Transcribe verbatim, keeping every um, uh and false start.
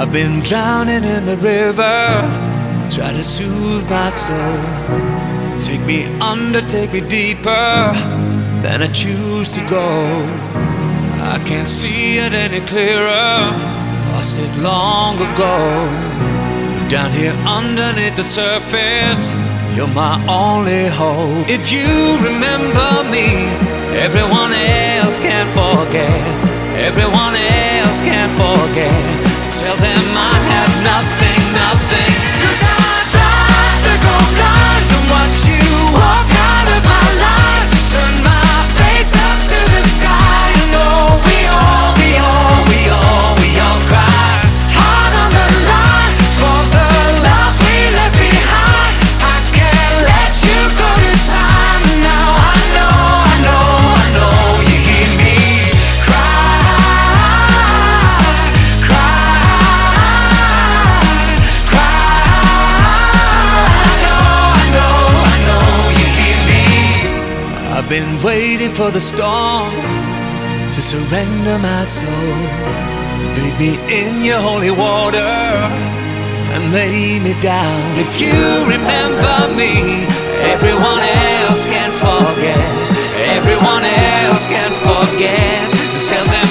I've been drowning in the river, try to soothe my soul. Take me under, take me deeper than I choose to go. I can't see it any clearer, lost it long ago. But down here underneath the surface, you're my only hope. If you remember me, everyone else can forget. Everyone else can forget. Tell them I have nothing, nothing. Cause I'd rather go blind than watch you walk out of my life. Turn my face up to the sky. You know we all, we all, we all, we all cry. Heart on the line for the love we left behind. I can't let you go this time. Now I know, I know, I know you hear me cry, cry, cry. I know, I know, I know you hear me. I've been waiting for the storm to surrender my soul. Bathe me in your holy water and lay me down. If you remember me, everyone else can forget. Everyone else can forget. Tell them